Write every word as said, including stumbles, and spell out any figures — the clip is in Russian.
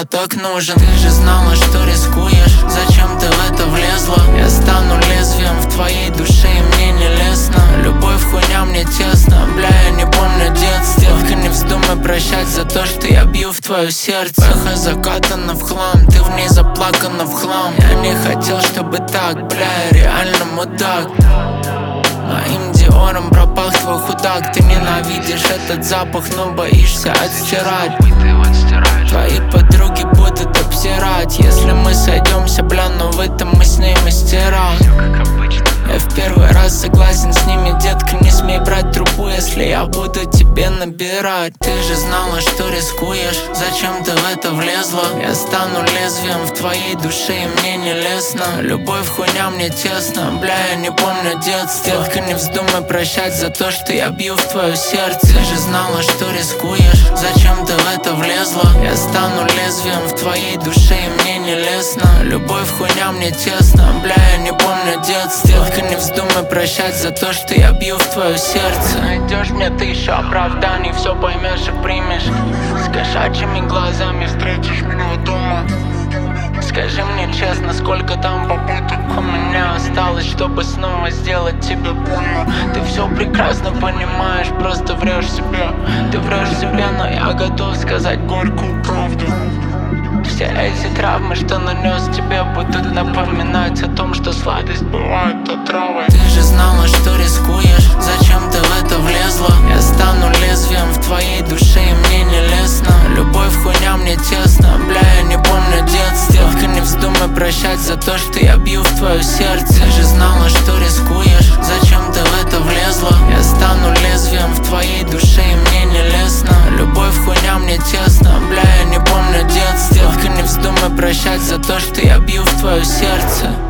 я так нужен. Ты же знала, что рискуешь, зачем ты в это влезла? Я стану лезвием в твоей душе, и мне не лестно. Любовь хуйня, мне тесно, бля, я не помню детства. Только не вздумай прощать за то, что я бью в твое сердце. Эхо закатано в хлам, ты в ней заплакана в хлам. Я не хотел, чтобы так, бля, я реально мудак. Моим диором пропах твой худак. Ты ненавидишь этот запах, но боишься отстирать. Твои подруги будут обсирать, если мы сойдемся, бля, но в этом мы с ней мастера. Я в первый раз согласен с ними, детка, не смей брать трубу, если я буду тебе набирать. Ты же знала, что рискуешь, зачем ты в это влезла? Я стану лезвием в твоей душе, и мне не лестно. Любовь хуйня, мне тесно, бля, я не помню детства. Детка, не вздумай прощать за то, что я бью в твое сердце. Ты же знала, что рискуешь, зачем ты в это влезла? Я стану лезвием в твоей душе, и мне не лестно. Любовь хуйня, мне тесно, бля, я не помню детства. Детка, не вздумай прощать за то, что я бью в твое сердце. Найдешь мне тысячу оправданий, все поймешь и примешь. С кошачьими глазами встретишь меня дома. Скажи мне честно, сколько там попыток у меня осталось, чтобы снова сделать тебе больно. Ты все прекрасно понимаешь, просто врешь себе. Ты врешь себе, но я готов сказать горькую правду. Все эти травмы, что нанес тебе, будут напоминать о том, что сладость бывает отравой. Ты же знала, что рискуешь, зачем ты в это влезла? Я стану лезвием в твоей душе, и мне не лестно. Любовь хуйня, мне тесно, бля, я не помню детства. Детка, не вздумай прощать за то, что я бью в твое сердце. Ты же знала, что рискуешь, зачем ты в это влезла? Я стану лезвием в твоей душе, и мне не лестно. Любовь хуйня, мне тесно, бля, я не помню детства. Детка, не вздумай прощать за то, что я бью в твое сердце.